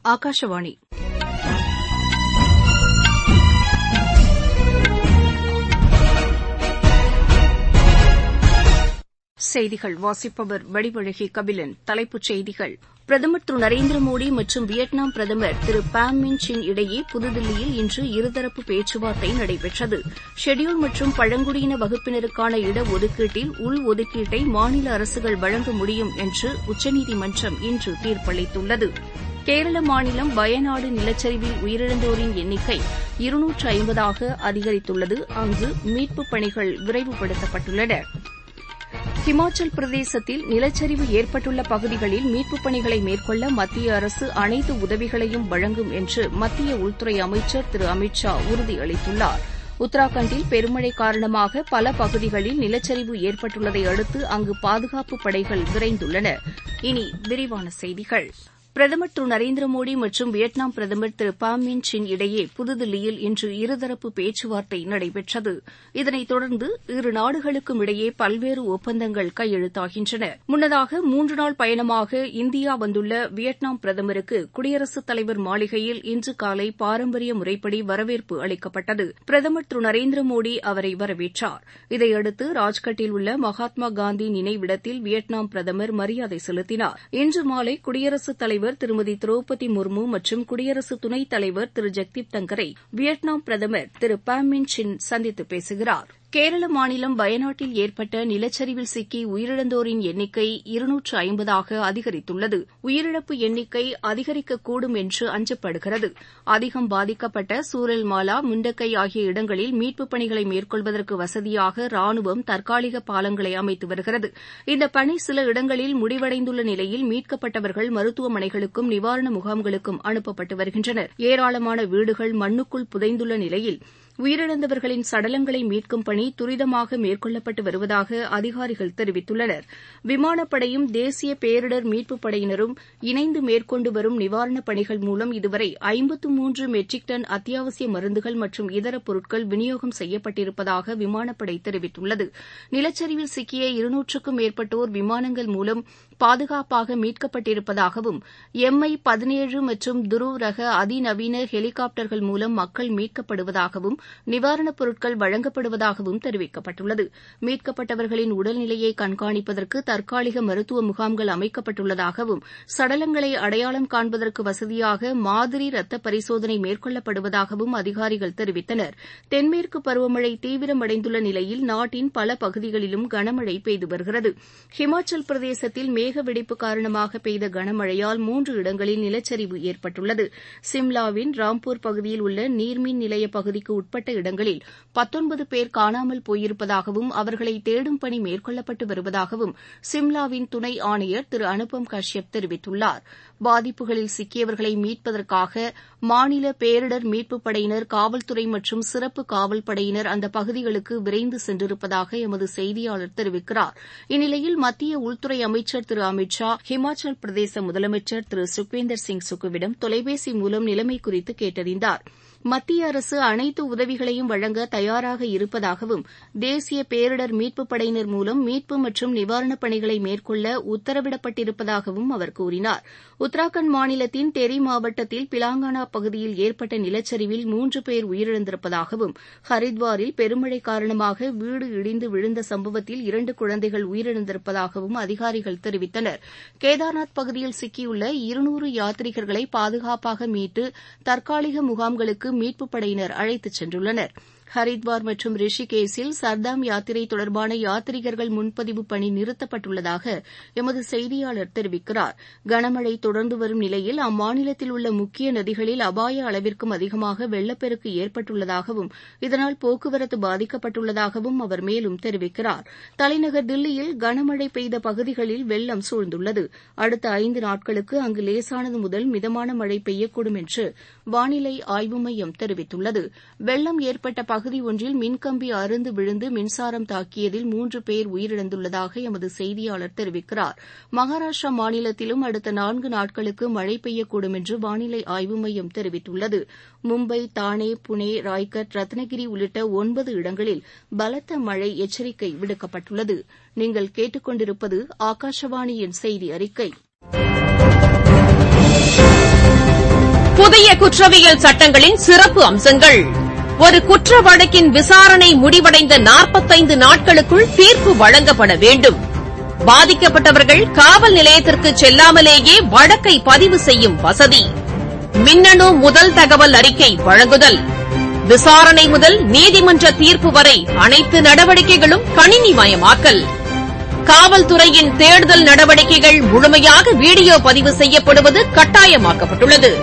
ஆகாஷவாணி செய்திகள் வாசிப்பவர் வடிவழகி கபிலன். தலைப்புச் செய்திகள். பிரதமர் திரு நரேந்திர மோடி மற்றும் வியட்நாம் பிரதமர் திரு பாம் மின் சின் இடையே புதுதில்லியில் இன்று இருதரப்பு பேச்சுவார்த்தை நடைபெற்றது. ஷெட்யூல் மற்றும் பழங்குடியின வகுப்பினருக்கான இடஒதுக்கீட்டில் உள்ஒதுக்கீட்டை மாநில அரசுகள் வழங்க முடியும் என்று உச்சநீதிமன்றம் இன்று தீர்ப்பளித்துள்ளது. கேரள மாநிலம் வயநாடு நிலச்சரிவில் உயிரிழந்தோரின் எண்ணிக்கை 250ஆக அதிகரித்துள்ளது. அங்கு மீட்புப் பணிகள் விரைவுபடுத்தப்பட்டுள்ளன. ஹிமாச்சல் பிரதேசத்தில் நிலச்சரிவு ஏற்பட்டுள்ள பகுதிகளில் மீட்புப் பணிகளை மேற்கொள்ள மத்திய அரசு அனைத்து உதவிகளையும் வழங்கும் என்று மத்திய உள்துறை அமைச்சர் திரு அமித் ஷா உறுதியளித்துள்ளார். உத்தராகண்டில் பெருமழை காரணமாக பல பகுதிகளில் நிலச்சரிவு ஏற்பட்டுள்ளதை அடுத்து அங்கு பாதுகாப்புப் படைகள் விரைந்துள்ளன. இனி விரிவான செய்திகள். பிரதமர் திரு நரேந்திர மோடி மற்றும் வியட்நாம் பிரதமர் திரு பாம் மின் சின் இடையே புதுதில்லியில் இன்று இருதரப்பு பேச்சுவார்த்தை நடைபெற்றது. இதனைத் தொடர்ந்து இரு நாடுகளுக்கும் இடையே பல்வேறு ஒப்பந்தங்கள் கையெழுத்தாகின்றன. முன்னதாக 3 நாள் பயணமாக இந்தியா வந்துள்ள வியட்நாம் பிரதமருக்கு குடியரசுத் தலைவர் மாளிகையில் இன்று காலை பாரம்பரிய முறைப்படி வரவேற்பு அளிக்கப்பட்டது. பிரதமர் திரு நரேந்திர மோடி அவரை வரவேற்றார். இதையடுத்து ராஜ்கட்டில் உள்ள மகாத்மா காந்தி நினைவிடத்தில் வியட்நாம் பிரதமர் மரியாதை செலுத்தினார். இன்று மாலை குடியரசுத் தலைவர் திருமதி திரௌபதி முர்மு மற்றும் குடியரசு துணைத் தலைவர் திரு ஜெக்தீப் தங்கரை வியட்நாம் பிரதமர் திரு பாம் மின் சின் சந்தித்து பேசுகிறார். கேரள மாநிலம் வயநாட்டில் ஏற்பட்ட நிலச்சரிவில் சிக்கி உயிரிழந்தோரின் எண்ணிக்கை 250ஆக அதிகரித்துள்ளது. உயிரிழப்பு எண்ணிக்கை அதிகரிக்கக்கூடும் என்று அஞ்சப்படுகிறது. அதிகம் பாதிக்கப்பட்ட சூரல்மாலா, முண்டக்கை ஆகிய இடங்களில் மீட்புப் பணிகளை மேற்கொள்வதற்கு வசதியாக ராணுவம் தற்காலிக பாலங்களை அமைத்து வருகிறது. இந்த பணி சில இடங்களில் முடிவடைந்துள்ள நிலையில் மீட்கப்பட்டவர்கள் மருத்துவமனைகளுக்கும் நிவாரண முகாம்களுக்கும் அனுப்பப்பட்டு வருகின்றனர். ஏராளமான வீடுகள் மண்ணுக்குள் புதைந்துள்ள நிலையில் உயிரிழந்தவர்களின் சடலங்களை மீட்கும் பணி துரிதமாக மேற்கொள்ளப்பட்டு வருவதாக அதிகாரிகள் தெரிவித்துள்ளனர். விமானப்படையும் தேசிய பேரிடர் மீட்புப் படையினரும் இணைந்து மேற்கொண்டு வரும் நிவாரணப் பணிகள் மூலம் இதுவரை 53 மெட்ரிக் டன் அத்தியாவசிய மருந்துகள் மற்றும் இதர பொருட்கள் விநியோகம் செய்யப்பட்டிருப்பதாக விமானப்படை தெரிவித்துள்ளது. நிலச்சரிவில் சிக்கிய 200க்கும் மேற்பட்டோர் விமானங்கள் மூலம் பாதுகாப்பாக மீட்கப்பட்டிருப்பதாகவும் MI-17 மற்றும் துருவ் ரக அதிநவீன ஹெலிகாப்டர்கள் மூலம் மக்கள் மீட்கப்படுவதாகவும் நிவாரணப் பொருட்கள் வழங்கப்படுவதாகவும் தெரிவிக்கப்பட்டுள்ளது. மீட்கப்பட்டவர்களின் உடல்நிலையை கண்காணிப்பதற்கு தற்காலிக மருத்துவ முகாம்கள் அமைக்கப்பட்டுள்ளதாகவும் சடலங்களை அடையாளம் காண்பதற்கு வசதியாக மாதிரி ரத்த பரிசோதனை மேற்கொள்ளப்படுவதாகவும் அதிகாரிகள் தெரிவித்தனர். தென்மேற்கு பருவமழை தீவிரமடைந்துள்ள நிலையில் நாட்டின் பல பகுதிகளிலும் கனமழை பெய்து வருகிறது. ஹிமாச்சல் பிரதேசத்தில் மேக வெடிப்பு காரணமாக பெய்த கனமழையால் 3 இடங்களில் நிலச்சரிவு ஏற்பட்டுள்ளது. சிம்லாவின் ராம்பூர் பகுதியில் உள்ள நீர்மின் நிலைய பகுதிக்கு உட்பட்ட இடங்களில் 19 பேர் காணாமல் போயிருப்பதாகவும் அவர்களை தேடும் பணி மேற்கொள்ளப்பட்டு வருவதாகவும் சிம்லாவின் துணை ஆணையர் திரு அனுபம் கஷ்யப் தெரிவித்துள்ளார். பாதிப்புகளில் சிக்கியவர்களை மீட்பதற்காக மாநில பேரிடர் மீட்புப் படையினர், காவல்துறை மற்றும் சிறப்பு காவல் படையினர் அந்த பகுதிகளுக்கு விரைந்து சென்றிருப்பதாக எமது செய்தியாளர் தெரிவிக்கிறார். இந்நிலையில் மத்திய உள்துறை அமைச்சர் திரு அமித் ஷா ஹிமாச்சல் பிரதேச முதலமைச்சர் திரு சுக்வீந்தர் சிங் சுக்குவிடம் தொலைபேசி மூலம் நிலைமை குறித்து கேட்டறிந்தார். மத்திய அரசு அனைத்து உதவிகளையும் வழங்க தயாராக இருப்பதாகவும் தேசிய பேரிடர் மீட்புப் படையினர் மூலம் மீட்பு மற்றும் நிவாரணப் பணிகளை மேற்கொள்ள உத்தரவிடப்பட்டிருப்பதாகவும் அவர் கூறினார். உத்தராகண்ட் மாநிலத்தின் டெரி மாவட்டத்தில் பிலாங்கானா பகுதியில் ஏற்பட்ட நிலச்சரிவில் 3 பேர் உயிரிழந்திருப்பதாகவும் ஹரித்வாரில் பெருமழை காரணமாக வீடு இடிந்து விழுந்த சம்பவத்தில் 2 குழந்தைகள் உயிரிழந்திருப்பதாகவும் அதிகாரிகள் தெரிவித்தனர். கேதார்நாத் பகுதியில் சிக்கியுள்ள 200 யாத்ரீகர்களை பாதுகாப்பாக மீட்டு தற்காலிக முகாம்களுக்கு மீட்புப் படையினர் அழைத்துச் சென்றுள்ளனர். ஹரித்வார் மற்றும் ரிஷிகேசில் சர்தாம் யாத்திரை தொடர்பான யாத்ரீகர்கள் முன்பதிவு பணி நிறுத்தப்பட்டுள்ளதாக எமது செய்தியாளர் தெரிவிக்கிறார். கனமழை தொடர்ந்து வரும் நிலையில் அம்மாநிலத்தில் உள்ள முக்கிய நதிகளில் அபாய அளவிற்கும் அதிகமாக வெள்ளப்பெருக்கு ஏற்பட்டுள்ளதாகவும் இதனால் போக்குவரத்து பாதிக்கப்பட்டுள்ளதாகவும் அவர் மேலும் தெரிவிக்கிறார். தலைநகர் தில்லியில் கனமழை பெய்த பகுதிகளில் வெள்ளம் சூழ்ந்துள்ளது. அடுத்த 5 நாட்களுக்கு அங்கு லேசானது முதல் மிதமான மழை பெய்யக்கூடும் என்று வானிலை ஆய்வு மையம் தெரிவித்துள்ளது. வெள்ளம் ஏற்பட்ட பகுதி ஒன்றில் மின்கம்பி அறுந்து விழுந்து மின்சாரம் தாக்கியதில் 3 பேர் உயிரிழந்துள்ளதாக எமது செய்தியாளர் தெரிவிக்கிறார். மகாராஷ்டிரா மாநிலத்திலும் அடுத்த 4 நாட்களுக்கு மழை பெய்யக்கூடும் என்று வானிலை ஆய்வு மையம் தெரிவித்துள்ளது. மும்பை, தானே, புனே, ராய்கட், ரத்னகிரி உள்ளிட்ட 9 இடங்களில் பலத்த மழை எச்சரிக்கை விடுக்கப்பட்டுள்ளது. நீங்கள் கேட்டுக் கொண்டிருப்பது ஆகாஷவாணியின் செய்தி அறிக்கை. புதிய குற்றவியல் சட்டங்களின் சிறப்பு அம்சங்கள். ஒரு குற்ற வழக்கின் விசாரணை முடிவடைந்த 45 நாட்களுக்குள் தீர்ப்பு வழங்கப்பட வேண்டும். பாதிக்கப்பட்டவர்கள் காவல் நிலையத்திற்கு செல்லாமலேயே வழக்கை பதிவு செய்யும் வசதி. மின்னணு முதல் தகவல் அறிக்கை வழங்குதல். விசாரணை முதல் நீதிமன்ற தீர்ப்பு வரை அனைத்து நடவடிக்கைகளும் கணினிமயமாக்கல். காவல்துறையின் தேடுதல் நடவடிக்கைகள் முழுமையாக வீடியோ பதிவு செய்யப்படுவது கட்டாயமாக்கப்பட்டுள்ளது.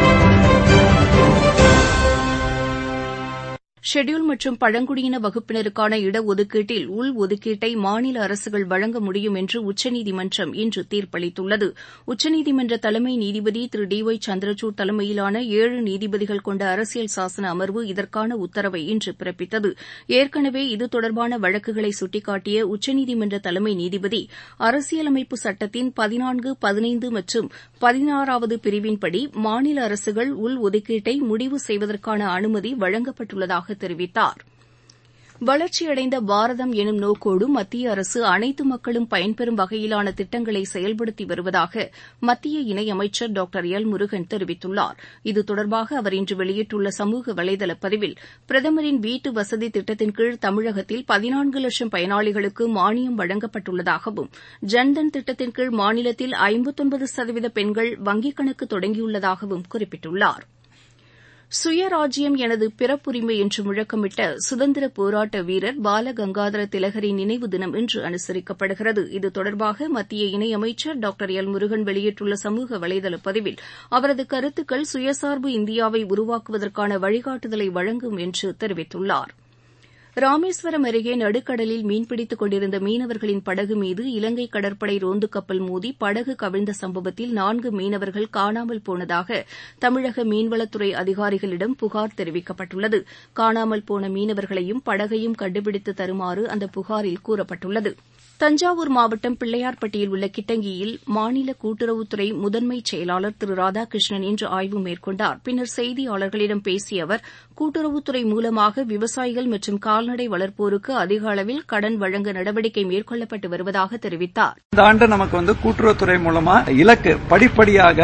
ஷெட்யூல் மற்றும் பழங்குடியின வகுப்பினருக்கான இடஒதுக்கீட்டில் உள்ஒதுக்கீட்டை மாநில அரசுகள் வழங்க முடியும் என்று உச்சநீதிமன்றம் இன்று தீர்ப்பளித்துள்ளது. உச்சநீதிமன்ற தலைமை நீதிபதி திரு டி ஒய் சந்திரசூட் தலைமையிலான 7 நீதிபதிகள் கொண்ட அரசியல் சாசன அமர்வு இதற்கான உத்தரவை இன்று பிறப்பித்தது. ஏற்கனவே இது தொடர்பான வழக்குகளை சுட்டிக்காட்டிய உச்சநீதிமன்ற தலைமை நீதிபதி அரசியலமைப்பு சட்டத்தின் 14, 15 மற்றும் 16வது பிரிவின்படி மாநில அரசுகள் உள்ஒதுக்கீட்டை முடிவு செய்வதற்கான அனுமதி வழங்கப்பட்டுள்ளதாக தெரிவித்தார். வளர்ச்சியடைந்த பாரதம் எனும் நோக்கோடு மத்திய அரசு அனைத்து மக்களும் பயன்பெறும் வகையிலான திட்டங்களை செயல்படுத்தி வருவதாக மத்திய இணையமைச்சர் டாக்டர் எல் முருகன் தெரிவித்துள்ளார். இது தொடர்பாக அவர் இன்று வெளியிட்டுள்ள சமூக வலைதள பதிவில் பிரதமரின் வீட்டு வசதி திட்டத்தின் கீழ் தமிழகத்தில் 14 லட்சம் பயனாளிகளுக்கு மானியம் வழங்கப்பட்டுள்ளதாகவும் ஜன்தன் திட்டத்தின் கீழ் மாநிலத்தில் 59% பெண்கள் வங்கிக் கணக்கு தொடங்கியுள்ளதாகவும் குறிப்பிட்டுள்ளார். சுயராஜ்யம் எனது பிறப்புரிமை என்று முழக்கமிட்ட சுதந்திர போராட்ட வீரர் பாலகங்காதர திலகரின் நினைவு தினம் இன்று அனுசரிக்கப்படுகிறது. இது தொடர்பாக மத்திய இணையமைச்சர் டாக்டர் எல் முருகன் வெளியிட்டுள்ள சமூக வலைதள பதிவில் அவரது கருத்துக்கள் சுயசார்பு இந்தியாவை உருவாக்குவதற்கான வழிகாட்டுதலை வழங்கும் என்று தெரிவித்துள்ளார். ராமேஸ்வரம் அருகே நடுக்கடலில் மீன்பிடித்துக் கொண்டிருந்த மீனவர்களின் படகு மீது இலங்கை கடற்படை ரோந்து கப்பல் மோதி படகு கவிழ்ந்த சம்பவத்தில் 4 மீனவர்கள் காணாமல் போனதாக தமிழக மீன்வளத்துறை அதிகாரிகளிடம் புகார் தெரிவிக்கப்பட்டுள்ளது. காணாமல் போன மீனவர்களையும் படகையும் கண்டுபிடித்து தருமாறு அந்த புகாரில் கூறப்பட்டுள்ளது. தஞ்சாவூர் மாவட்டம் பிள்ளையார்பட்டியில் உள்ள கிட்டங்கியில் மாநில கூட்டுறவுத்துறை முதன்மை செயலாளர் திரு ராதாகிருஷ்ணன் இன்று ஆய்வு மேற்கொண்டார். பின்னர் செய்தியாளர்களிடம் பேசிய அவர் கூட்டுறவுத்துறை மூலமாக விவசாயிகள் மற்றும் கால்நடை வளர்ப்போருக்கு அதிக அளவில் கடன் வழங்க நடவடிக்கை மேற்கொள்ளப்பட்டு வருவதாக தெரிவித்தார். இந்த ஆண்டு நமக்கு கூட்டுறவுத்துறை மூலமா இலக்கு படிப்படியாக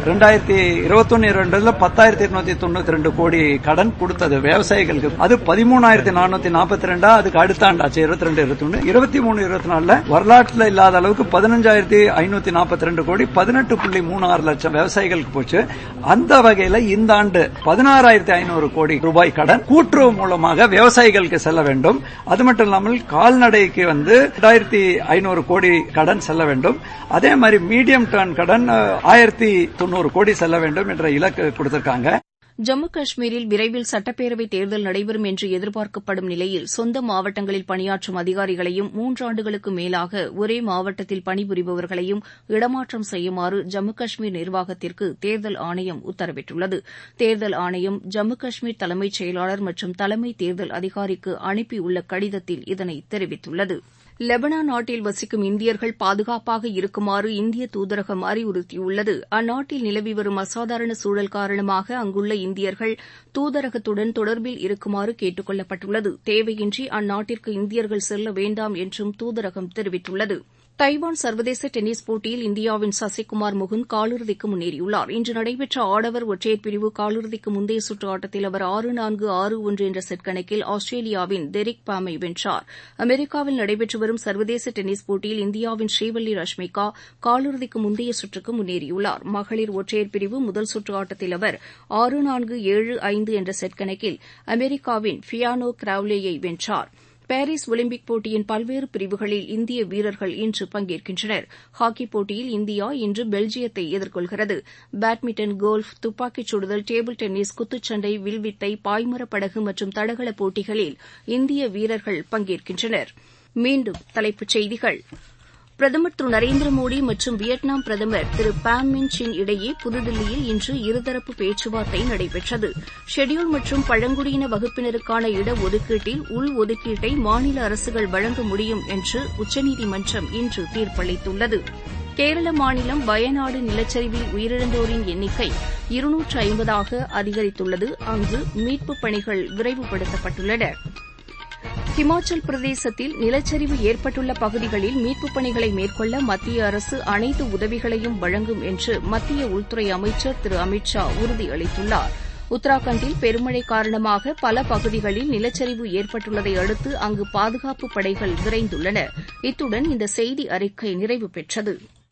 2021-22 10,292 கோடி கடன் கொடுத்தது விவசாயிகளுக்கு. அது 13,442 அதுக்கு அடுத்த ஆண்டாச்சு 22-23 23-24 வரலாற்றில் இல்லாத அளவுக்கு 15,542 கோடி 18.36 லட்சம் விவசாயிகளுக்கு போச்சு. அந்த வகையில் இந்த ஆண்டு 16,500 கோடி ரூபாய் கடன் கூட்டுறவு மூலமாக விவசாயிகளுக்கு செல்ல வேண்டும். அது மட்டும் இல்லாமல் கால்நடைக்கு 2,500 கோடி கடன் செல்ல வேண்டும். அதே மாதிரி மீடியம் டர்ன் கடன் 1,090 கோடி செல்ல வேண்டும் என்ற இலக்கு கொடுத்திருக்காங்க. ஜம்மு காஷ்மீரில் விரைவில் சட்டப்பேரவைத் தேர்தல் நடைபெறும் என்று எதிர்பார்க்கப்படும் நிலையில் சொந்த மாவட்டங்களில் பணியாற்றும் அதிகாரிகளையும் 3 ஆண்டுகளுக்கு மேலாக ஒரே மாவட்டத்தில் பணிபுரிபவர்களையும் இடமாற்றம் செய்யுமாறு ஜம்மு காஷ்மீர் நிர்வாகத்திற்கு தேர்தல் ஆணையம் உத்தரவிட்டுள்ளது. தேர்தல் ஆணையம் ஜம்மு காஷ்மீர் தலைமைச் செயலாளர் மற்றும் தலைமை தேர்தல் அதிகாரிக்கு அனுப்பியுள்ள கடிதத்தில் இதனை தெரிவித்துள்ளது. லெபனான் நாட்டில் வசிக்கும் இந்தியர்கள் பாதுகாப்பாக இருக்குமாறு இந்திய தூதரகம் அறிவுறுத்தியுள்ளது. அந்நாட்டில் நிலவி வரும் அசாதாரண சூழல் காரணமாக அங்குள்ள இந்தியர்கள் தூதரகத்துடன் தொடர்பில் இருக்குமாறு கேட்டுக் கொள்ளப்பட்டுள்ளது. தேவையின்றி அந்நாட்டிற்கு இந்தியர்கள் செல்ல வேண்டாம் என்றும் தூதரகம் தெரிவித்துள்ளது. தைவான் சர்வதேச டென்னிஸ் போட்டியில் இந்தியாவின் சசிகுமார் முகுந்த் காலிறுதிக்கு முன்னேறியுள்ளார். இன்று நடைபெற்ற ஆடவர் ஒற்றையர் பிரிவு காலிறுதிக்கு முந்தைய சுற்று ஆட்டத்தில் அவர் 6-4, 6-1 என்ற செட் கணக்கில் ஆஸ்திரேலியாவின் டெரிக் பாமை வென்றார். அமெரிக்காவில் நடைபெற்று வரும் சர்வதேச டென்னிஸ் போட்டியில் இந்தியாவின் ஸ்ரீவல்லி ரஷ்மிகா காலிறுதிக்கு முந்தைய சுற்றுக்கு முன்னேறியுள்ளார். மகளிர் ஒற்றையர் பிரிவு முதல் சுற்று ஆட்டத்தில் அவர் 6-4, 7-5 என்ற செட் கணக்கில் அமெரிக்காவின் ஃபியானோ கிராவ்லேயை வென்றார். பாரிஸ் ஒலிம்பிக் போட்டியின் பல்வேறு பிரிவுகளில் இந்திய வீரர்கள் இன்று பங்கேற்கின்றனர். ஹாக்கிப் போட்டியில் இந்தியா இன்று பெல்ஜியத்தை எதிர்கொள்கிறது. பேட்மிண்டன், கோல்ஃப், துப்பாக்கிச் சுடுதல், டேபிள் டென்னிஸ், குத்துச்சண்டை, வில்வித்தை, பாய்மரப் படகு மற்றும் தடகள போட்டிகளில் இந்திய வீரர்கள் பங்கேற்கின்றனர். மீண்டும் தலைப்புச் செய்திகள். பிரதமர் திரு நரேந்திர மோடி மற்றும் வியட்நாம் பிரதமர் திரு பாம் மின் சின் இடையே புதுதில்லியில் இன்று இருதரப்பு பேச்சுவார்த்தை நடைபெற்றது. ஷெட்யூல் மற்றும் பழங்குடியின வகுப்பினருக்கான இடஒதுக்கீட்டில் உள்ஒதுக்கீட்டை மாநில அரசுகள் வழங்க முடியும் என்று உச்சநீதிமன்றம் இன்று தீர்ப்பளித்துள்ளது. கேரள மாநிலம் வயநாடு நிலச்சரிவில் உயிரிழந்தோரின் எண்ணிக்கை 250ஆக அதிகரித்துள்ளது. அங்கு மீட்புப் பணிகள் விரைவுபடுத்தப்பட்டுள்ளன. ஹிமாச்சல் பிரதேசத்தில் நிலச்சரிவு ஏற்பட்டுள்ள பகுதிகளில் மீட்புப் பணிகளை மேற்கொள்ள மத்திய அரசு அனைத்து உதவிகளையும் வழங்கும் என்று மத்திய உள்துறை அமைச்சர் திரு அமித் ஷா உறுதியளித்துள்ளார். உத்தராகண்டில் பெருமழை காரணமாக பல பகுதிகளில் நிலச்சரிவு ஏற்பட்டுள்ளதை அடுத்து அங்கு பாதுகாப்புப் படைகள் விரைந்துள்ளன. இத்துடன் இந்த செய்தி அறிக்கை நிறைவு பெற்றது.